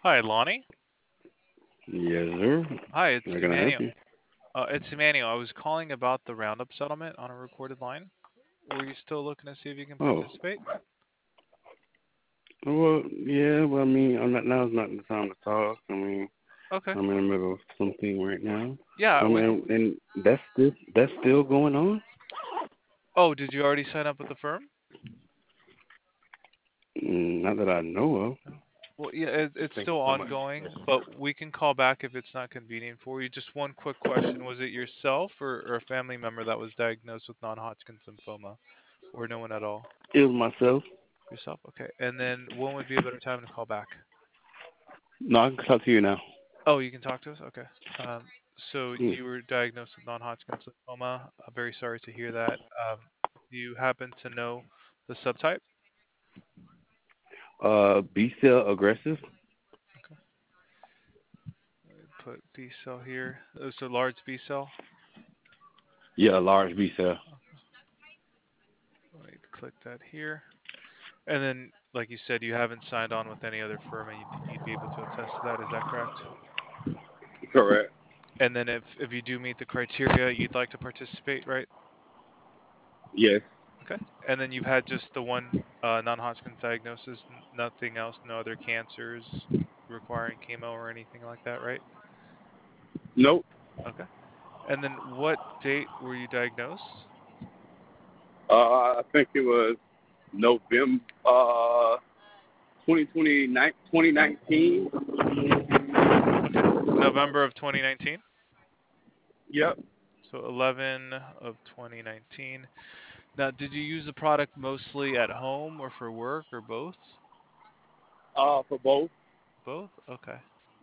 Hi, Lonnie. Yes, sir. Hi, it's How can I help Emmanuel. you? It's Emmanuel. I was calling about the Roundup settlement on a recorded line. Were you still looking to see if you can Oh, participate? well, yeah. Well, I mean, now's not the time to talk. I mean, Okay. I'm in the middle of something right now. Yeah. And that's still going on. Oh, did you already sign up with the firm? Not that I know of. No. Well, yeah, it's Thank you still so much. ongoing, but we can call back if it's not convenient for you. Just one quick question: was it yourself or a family member that was diagnosed with non-Hodgkin's lymphoma, or no one at all? It was myself. Yourself. Okay. And then when would be a better time to call back? No, I can talk to you now. Oh, you can talk to us? Okay. So Hmm. you were diagnosed with non-Hodgkin's lymphoma. I'm very sorry to hear that. Do you happen to know the subtype? B cell aggressive. Okay. Let me put B cell here. So large B cell. Yeah, a large B cell. Okay. Let me click that here. And then, like you said, you haven't signed on with any other firm, and you'd be able to attest to that. Is that correct? Correct. And then, if you do meet the criteria, you'd like to participate, right? Yes. Okay. And then you've had just the one non-Hodgkin's diagnosis, nothing else, no other cancers requiring chemo or anything like that, right? Nope. Okay. And then what date were you diagnosed? I think it was November 2019. Okay. November of 2019. Yep. So 11 of 2019. Now, did you use the product mostly at home or for work or both? For both. Both? Okay.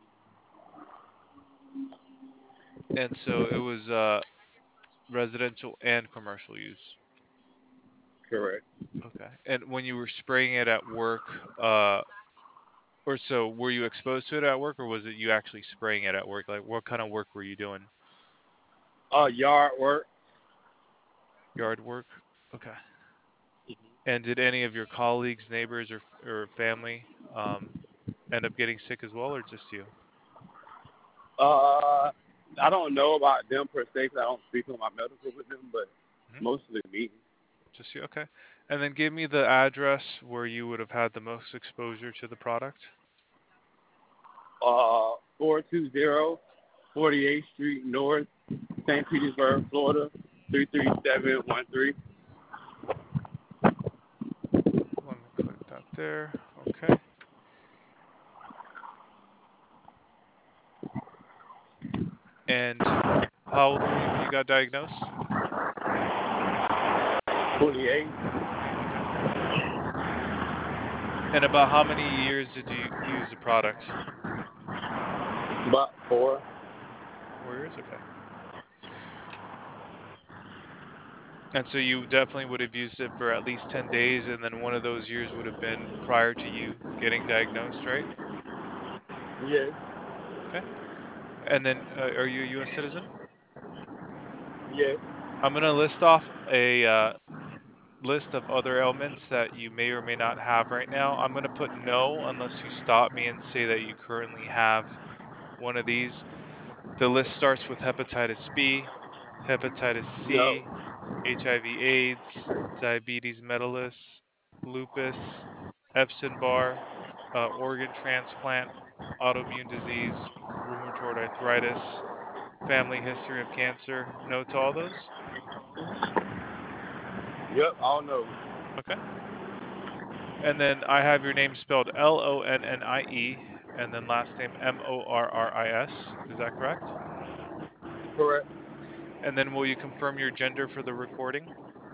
And so it was residential and commercial use. Correct. Okay. And when you were spraying it at work, uh, or so were you exposed to it at work, or was it you actually spraying it at work? Like, what kind of work were you doing? Yard work. Yard work? Okay. And did any of your colleagues, neighbors, or family um, end up getting sick as well, or just you? Uh, I don't know about them per se 'cause I don't speak on my medical with them, but Hmm. mostly me. Just you? Okay. And then give me the address where you would have had the most exposure to the product. 420 48th Street North, St. Petersburg, Florida, 33713. Let me click that there. Okay. And how old were you when you got diagnosed? 28, Okay. And about how many years did you use the product? about 4. 4 years? Okay. And so you definitely would have used it for at least 10 days, and then one of those years would have been prior to you getting diagnosed, right? Yes, Okay. And then are you a U.S. citizen? yes. I'm going to list off a list of other ailments that you may or may not have right now. I'm going to put no unless you stop me and say that you currently have one of these. The list starts with hepatitis B, hepatitis No, C, HIV/AIDS, diabetes mellitus, lupus, Epstein-Barr, organ transplant, autoimmune disease, rheumatoid arthritis, family history of cancer. No to all those? yep, all no. Okay. And then I have your name spelled Lonnie, and then last name Morris. Is that correct? Correct. And then will you confirm your gender for the recording?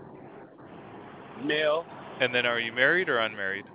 Male, And then are you married or unmarried?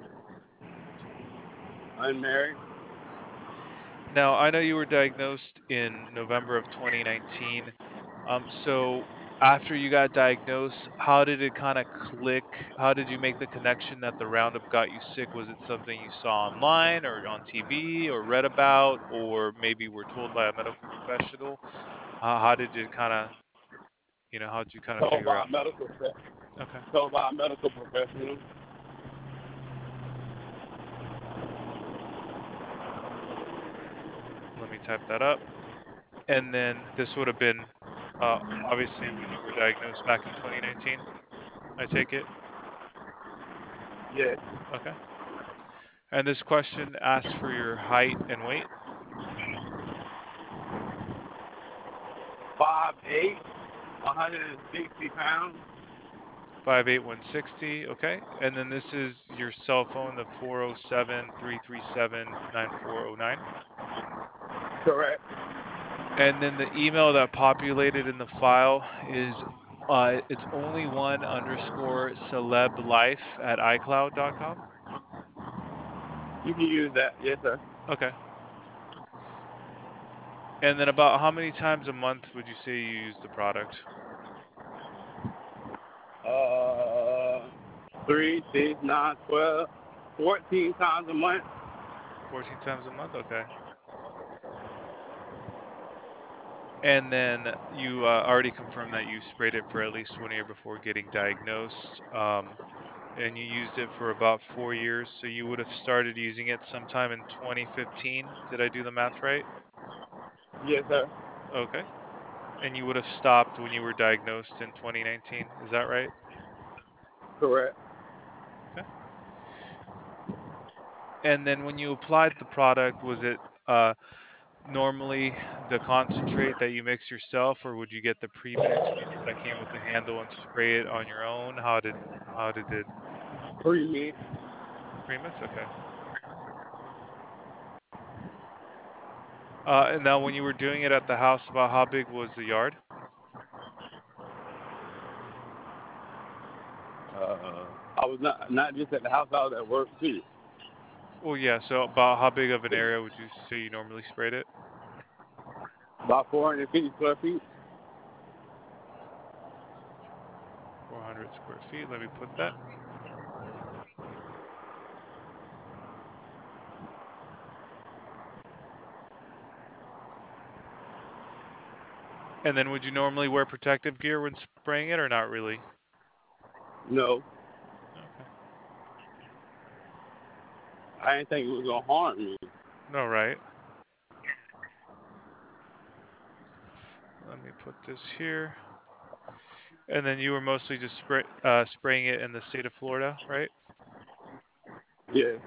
unmarried. Now, I know you were diagnosed in November of 2019. So after you got diagnosed, how did it kind of click? How did you make the connection that the Roundup got you sick? Was it something you saw online or on TV or read about, or maybe were told by a medical professional? How did you kind of, how did you kind of Told figure by out? a medical, Okay. told by a medical professional. type that up. And then this would have been uh, obviously when you were diagnosed back in 2019, I take it. Yes. Okay. And this question asks for your height and weight. 5'8", 160 pounds. 5'8", 160. Okay. And then this is your cell phone, the 407-337-9409. Correct. And then the email that populated in the file is it's only one underscore celeblife at iCloud.com. You can use that. Yes, sir. Okay. And then about how many times a month would you say you use the product? 3, 6, 9, 12, 14 times a month. 14 times a month? Okay. And then you already confirmed that you sprayed it for at least 1 year before getting diagnosed. And you used it for about 4 years. So you would have started using it sometime in 2015. Did I do the math right? Yes, sir. Okay. And you would have stopped when you were diagnosed in 2019. Is that right? Correct. Okay. And then when you applied the product, was it normally the concentrate that you mix yourself, or would you get the pre-mix that came with the handle and spray it on your own? How did it Premium. pre-mix? Okay. And now when you were doing it at the house, about how big was the yard? I was not just at the house. I was at work too. Well, yeah. So about how big of an area would you say you normally sprayed it? About 450 square feet. 400 square feet. Let me put that. And then would you normally wear protective gear when spraying it or not really? No, Okay. I didn't think it was gonna harm me. No, right. Let me put this here. And then you were mostly just spraying it in the state of Florida, right? Yeah.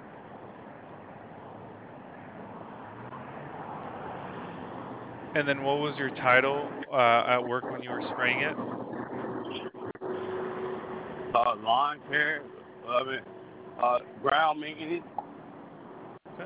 And then what was your title at work when you were spraying it? Lawn care. I mean, ground maintenance. Okay.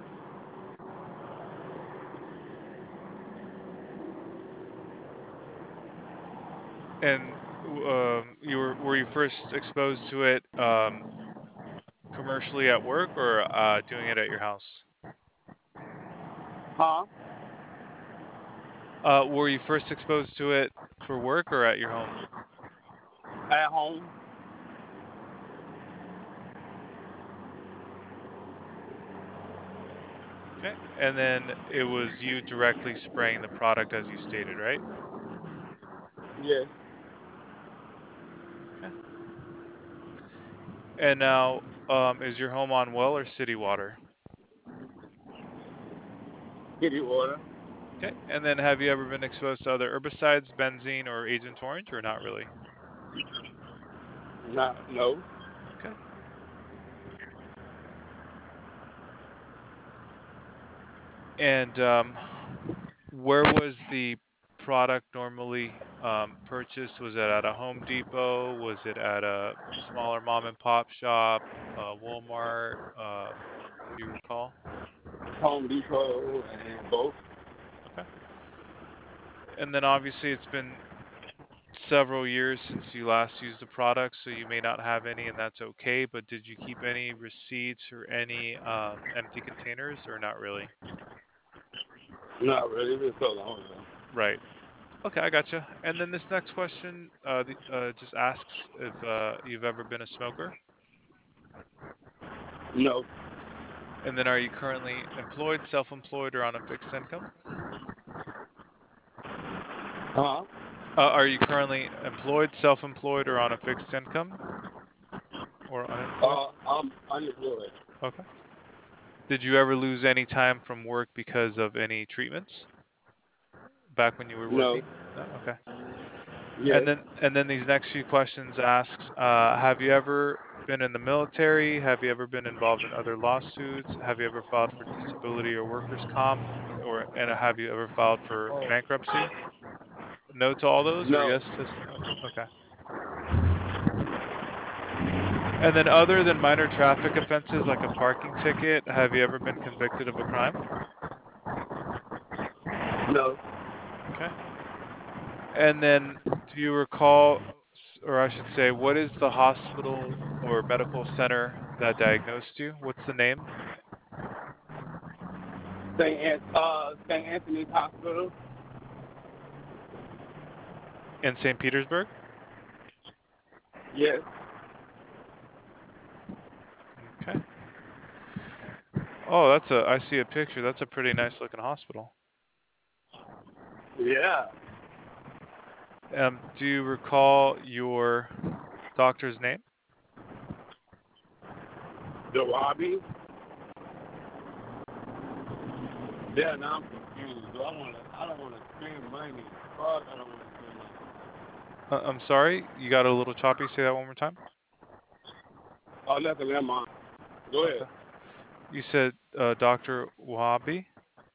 And were you first exposed to it commercially at work or doing it at your house? Huh? Were you first exposed to it for work or at your home? At home. Okay. And then it was you directly spraying the product as you stated, right? Yes. Okay. And now, is your home on well or city water? Kitty water. Okay. And then have you ever been exposed to other herbicides, benzene, or Agent Orange, or not really? Not no. Okay. And where was the product normally purchased? Was it at a Home Depot? Was it at a smaller mom and pop shop, Walmart? Do you recall? Home Depot and both. Okay. And then obviously it's been several years since you last used the product, so you may not have any, and that's okay. But did you keep any receipts or any empty containers, or not really? Not really. It's been so long ago. Right. Okay, I gotcha. And then this next question just asks if you've ever been a smoker. No. And then are you currently employed, self-employed, or on a fixed income? Huh? Are you currently employed, self-employed, or on a fixed income, or unemployed? I'm unemployed. Okay. Did you ever lose any time from work because of any treatments back when you were No. working? No? Okay. Yes. And then these next few questions asks, have you ever been in the military? Have you ever been involved in other lawsuits? Have you ever filed for disability or workers' comp? And have you ever filed for bankruptcy? No to all those, or No. yes to? Okay. And then, other than minor traffic offenses like a parking ticket, have you ever been convicted of a crime? No. Okay. And then, do you recall, or I should say, what is the hospital or medical center that diagnosed you? What's the name? St. Anthony's Hospital. In St. Petersburg? Yes. Okay. Oh, I see a picture. That's a pretty nice looking hospital. Yeah. Do you recall your doctor's name? The Robbie. Yeah, now I'm confused. I don't wanna spend money. Fuck, I don't wanna spend money. I'm sorry, you got a little choppy. Say that one more time. Oh, nothing, never mind. Go ahead. Okay. You said Dr. Wabi.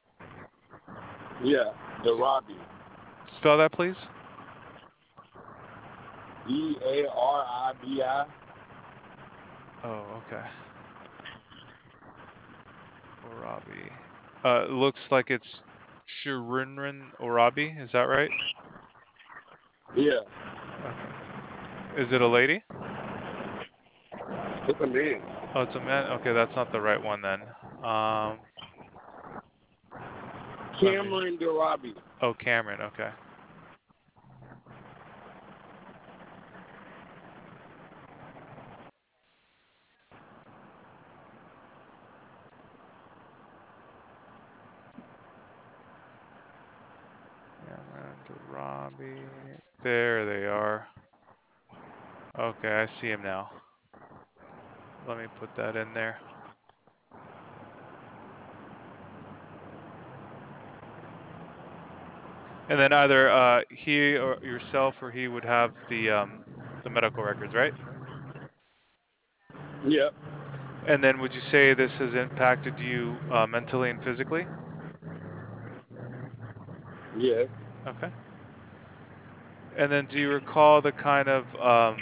Yeah, the Robbie. Spell that, please. Daribi. Oh, okay. Orabi. It looks like it's Shirinrin Orabi. Is that right? Yeah, Okay. Is it a lady? it's a man. Oh, it's a man. Okay, that's not the right one then. Um, let me. Cameron Darabi. Oh, Cameron. Okay. Cameron Darabi. There they are. Okay, I see him now. Let me put that in there. And then either he or yourself or he would have the medical records, right? Yep. And then would you say this has impacted you mentally and physically? Yes. Okay. And then do you recall the kind of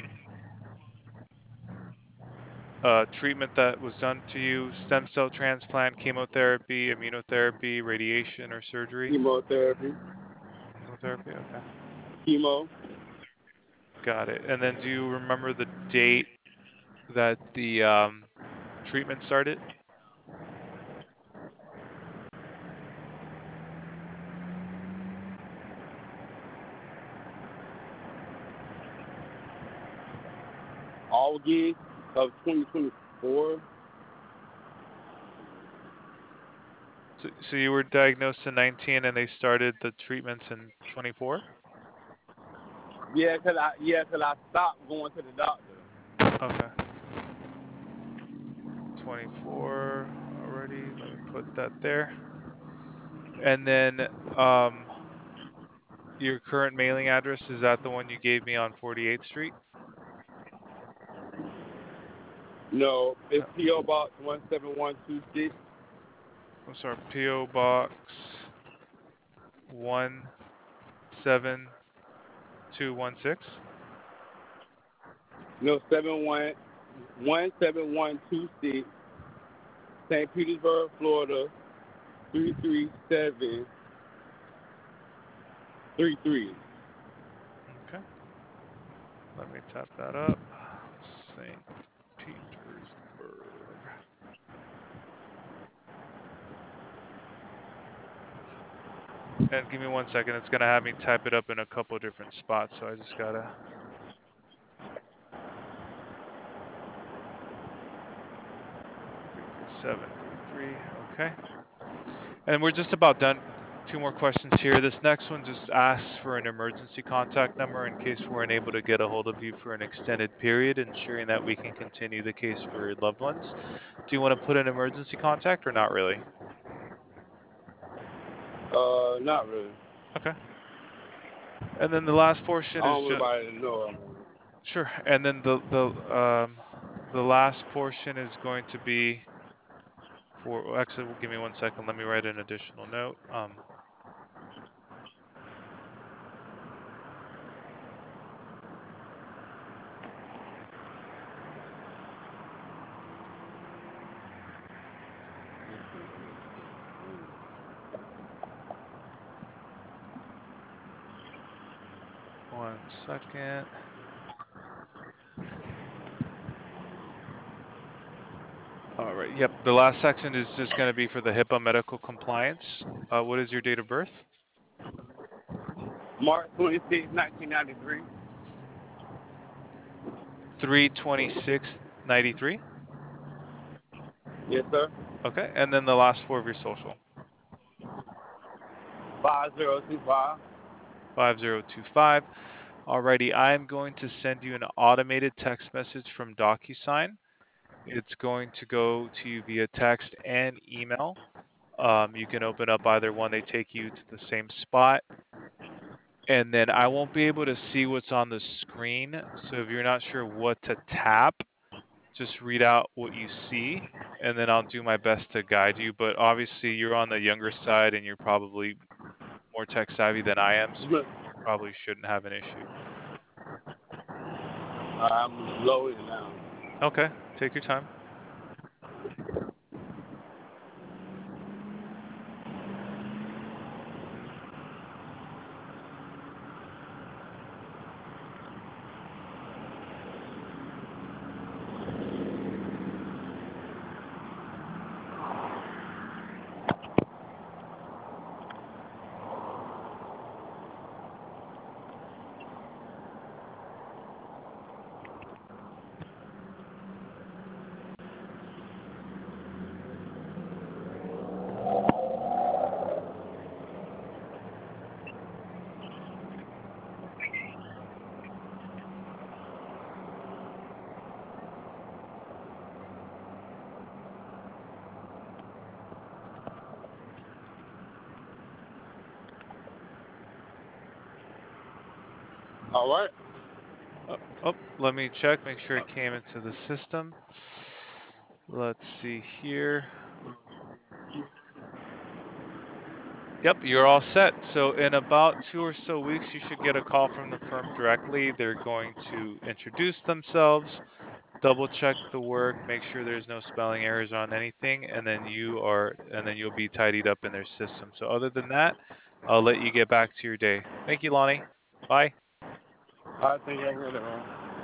treatment that was done to you? Stem cell transplant, chemotherapy, immunotherapy, radiation, or surgery? Chemotherapy. Chemotherapy, okay. Chemo. Got it. And then do you remember the date that the treatment started? August of 2024. So you were diagnosed in 19 and they started the treatments in 24? Yeah, 'cause I stopped going to the doctor. Okay. 24 already. Let me put that there. And then your current mailing address, is that the one you gave me on 48th Street? No, it's No, PO Box 17126. I'm sorry, PO Box 17216. No, 17126, St. Petersburg, Florida 33733. Okay, let me tap that up. St. Petersburg. And give me 1 second. It's gonna have me type it up in a couple different spots, so I just gotta 33733. Okay. And we're just about done Two more questions here. This next one just asks for an emergency contact number in case we're unable to get a hold of you for an extended period, ensuring that we can continue the case for your loved ones. Do you want to put an emergency contact or not really? Not really. Okay. And then the last I portion is don't want just anybody to know. sure. And then the last portion is going to be for actually, well, give me 1 second. Let me write an additional note. 1 second. All right. Yep. The last section is just going to be for the HIPAA medical compliance. What is your date of birth? March 26, 1993. 3/26/93. Yes, sir. Okay. And then the last four of your social. 5025. 5025. Alrighty. I'm going to send you an automated text message from DocuSign. It's going to go to you via text and email. You can open up either one. They take you to the same spot. And then I won't be able to see what's on the screen. So if you're not sure what to tap, just read out what you see, and then I'll do my best to guide you. But obviously, you're on the younger side and you're probably more tech savvy than I am, so you Look, probably shouldn't have an issue. I'm loading now. Okay, take your time. All right. Let me check, make sure it came into the system. Let's see here. Yep, you're all set. So in about 2 or so weeks, you should get a call from the firm directly. They're going to introduce themselves, double check the work, make sure there's no spelling errors on anything, and then you'll be tidied up in their system. So other than that, I'll let you get back to your day. Thank you, Lonnie. Bye. I think I heard it wrong.